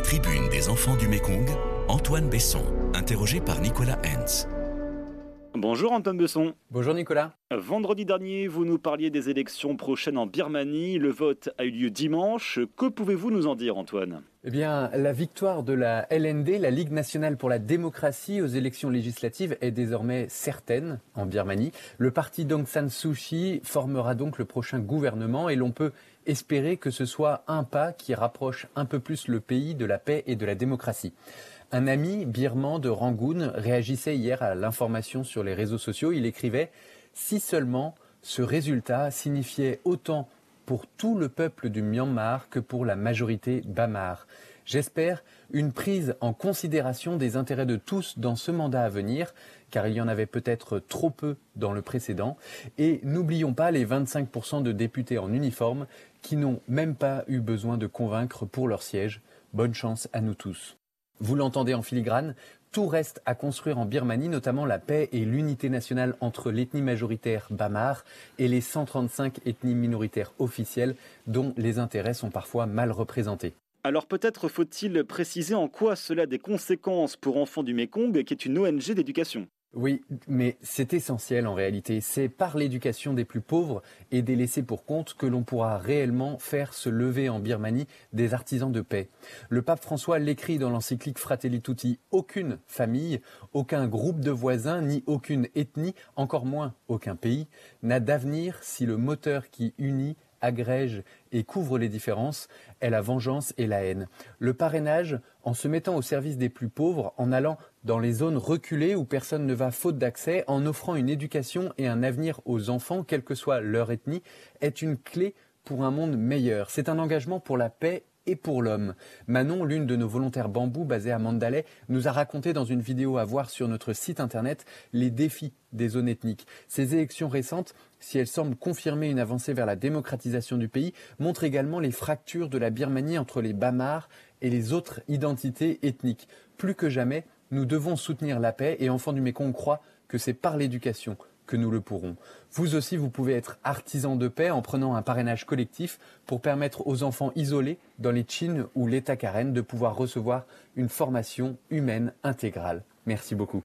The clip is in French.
Tribune des enfants du Mékong, Antoine Besson, interrogé par Nicolas Hens. Bonjour Antoine Besson. Bonjour Nicolas. Vendredi dernier, vous nous parliez des élections prochaines en Birmanie. Le vote a eu lieu dimanche. Que pouvez-vous nous en dire, Antoine ? Eh bien, la victoire de la LND, la Ligue nationale pour la démocratie, aux élections législatives est désormais certaine en Birmanie. Le parti d'Aung San Suu Kyi formera donc le prochain gouvernement et l'on peut espérer que ce soit un pas qui rapproche un peu plus le pays de la paix et de la démocratie. Un ami birman de Rangoon réagissait hier à l'information sur les réseaux sociaux. Il écrivait « Si seulement ce résultat signifiait autant pour tout le peuple du Myanmar que pour la majorité bamar. J'espère une prise en considération des intérêts de tous dans ce mandat à venir, car il y en avait peut-être trop peu dans le précédent. Et n'oublions pas les 25% de députés en uniforme qui n'ont même pas eu besoin de convaincre pour leur siège. Bonne chance à nous tous. » Vous l'entendez en filigrane, tout reste à construire en Birmanie, notamment la paix et l'unité nationale entre l'ethnie majoritaire bamar et les 135 ethnies minoritaires officielles dont les intérêts sont parfois mal représentés. Alors peut-être faut-il préciser en quoi cela a des conséquences pour Enfants du Mékong, qui est une ONG d'éducation. Oui, mais c'est essentiel en réalité. C'est par l'éducation des plus pauvres et des laissés pour compte que l'on pourra réellement faire se lever en Birmanie des artisans de paix. Le pape François l'écrit dans l'encyclique Fratelli Tutti. Aucune famille, aucun groupe de voisins, ni aucune ethnie, encore moins aucun pays, n'a d'avenir si le moteur qui unit, agrège et couvre les différences est la vengeance et la haine. Le parrainage, en se mettant au service des plus pauvres, en allant dans les zones reculées où personne ne va faute d'accès, en offrant une éducation et un avenir aux enfants, quelle que soit leur ethnie, est une clé pour un monde meilleur. C'est un engagement pour la paix et pour l'homme. Manon, l'une de nos volontaires bambou basée à Mandalay, nous a raconté dans une vidéo à voir sur notre site internet les défis des zones ethniques. Ces élections récentes, si elles semblent confirmer une avancée vers la démocratisation du pays, montrent également les fractures de la Birmanie entre les Bamars et les autres identités ethniques. Plus que jamais, nous devons soutenir la paix et Enfants du Mékong croient que c'est par l'éducation que nous le pourrons. Vous aussi, vous pouvez être artisan de paix en prenant un parrainage collectif pour permettre aux enfants isolés dans les Chin ou l'État Karen de pouvoir recevoir une formation humaine intégrale. Merci beaucoup.